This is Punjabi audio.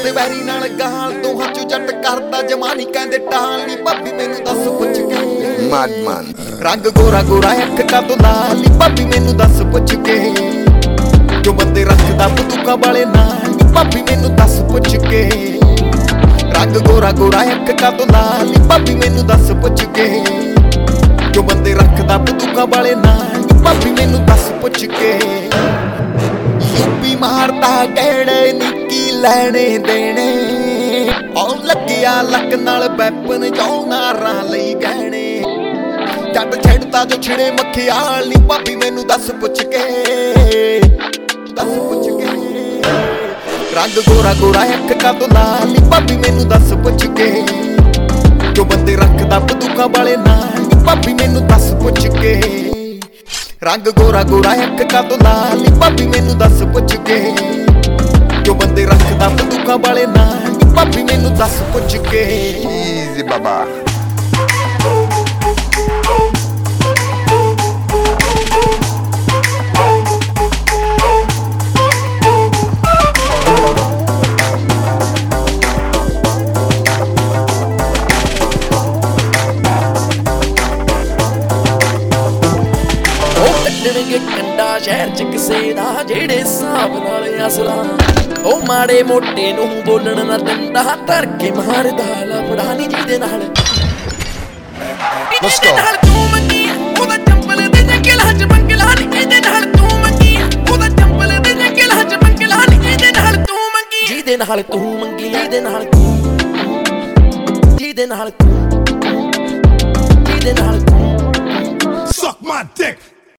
ਤੇ ਵੈਰੀ ਨਾਲ ਗਾਲ ਦੋਹਾਂ ਚੋਂ ਜੱਟ ਕਰਦਾ ਜਮਾਨੀ ਕਹਿੰਦੇ ਟਾਲ ਨੀ ਭਾਬੀ ਮੈਨੂੰ ਦੱਸ ਪੁੱਛ ਕੇ ਮਾਡਮਨ ਰੰਗ ਗੋਰਾ ਗੋਰਾ ਅੱਖ ਕਦੋਂ ਲਾਲ ਨੀ ਭਾਬੀ ਮੈਨੂੰ ਦੱਸ ਪੁੱਛ ਕੇ ਜੋ ਬੰਦੇ ਰੱਖਦਾ ਬੰਦੂਕਾਂ ਵਾਲੇ ਨਾਲ ਨੀ ਭਾਬੀ ਮੈਨੂੰ ਦੱਸ ਪੁੱਛ ਕੇ ਰੰਗ ਗੋਰਾ ਗੋਰਾ ਅੱਖ ਕਦੋਂ ਲਾਲ ਨੀ ਭਾਬੀ ਮੈਨੂੰ ਦੱਸ ਪੁੱਛ ਕੇ ਜੋ ਬੰਦੇ ਰੱਖਦਾ ਬੰਦੂਕਾਂ ਵਾਲੇ ਨਾਲ ਨੀ ਭਾਬੀ ਮੈਨੂੰ ਦੱਸ ਪੁੱਛ ਕੇ ਯੂਪੀ ਮਾਰਦਾ ਗੇੜੇ ਨਿੱਕੀ ਲੈਣੇ ਦੇਣੇ ਆਉ ਲੱਗਿਆ ਲੱਕ ਨਾਲ ਵੈਪਨ ਜੋ ਨਾਰਾਂ ਲਈ ਗਹਿਣੇ ਜੱਟ ਛੱਡਦਾ ਜੋ ਛਿੜੇ ਮੱਖਿਆਲ ਨੀ ਭਾਬੀ ਮੈਨੂੰ ਦੱਸ ਪੁੱਛ ਕੇ ਰੰਗ ਗੋਰਾ ਗੋਰਾ ਅੱਖ ਕਦੋਂ ਲਾਲ ਨੀ ਭਾਬੀ ਮੈਨੂੰ ਦੱਸ ਪੁੱਛ ਕੇ ਜੋ ਬੰਦੇ ਰੱਖਦਾ ਬੰਦੂਕਾਂ ਵਾਲੇ ਨਾਲ ਨੀ ਭਾਬੀ ਮੈਨੂੰ ਦੱਸ ਪੁੱਛ ਕੇ ਰੰਗ ਗੋਰਾ ਗੋਰਾ ਅੱਖ ਕਦੋਂ ਲਾਲ ਨੀ ਭਾਬੀ ਮੈਨੂੰ ਦੱਸ ਪੁੱਛ ਕੇ ਜੋ ਬੰਦੇ ਰੱਖਦਾ ਬੰਦੂਕਾਂ ਵਾਲੇ ਨਾਲ ਨੀ ਭਾਬੀ ਮੈਨੂੰ ਦੱਸ ਪੁੱਛ ਕੇ ਈਜ਼ੀ ਬਾਬਾ ਕੰਡਾ ਸ਼ਹਿਰ ਚ ਕਿਸੇ ਦਾ ਜਿਹੜੇ ਹਿਸਾਬ ਨਾਲ ਅਸਲਾ ਉਹ ਮਾੜੇ ਮੋਟੇ ਨੂੰ ਬੋਲਣ ਨਾ ਦਿੰਦਾ ਧਰ ਕੇ ਮਾਰਦਾ ਲਫੜਾ ਨੀ ਜਿਹਦੇ ਨਾਲ ਨਾਲ ਤੂੰ ਮੰਗੀ ਉਹਦਾ ਚੰਪਲ ਦੇ ਜੰਗਲਾਂ ਚ ਬੰਗਲਾ ਨੀ ਇਹਦੇ ਨਾਲ ਤੂੰ ਮੰਗੀ ਉਹਦਾ ਚੰਪਲ ਦੇ ਜੰਗਲਾਂ ਚ ਬੰਗਲਾ ਨੀ ਇਹਦੇ ਨਾਲ ਤੂੰ ਮੰਗੀ ਜਿਹਦੇ ਨਾਲ ਤੂੰ ਮੰਗੀ ਜਿਹਦੇ ਨਾਲ ਤੂੰ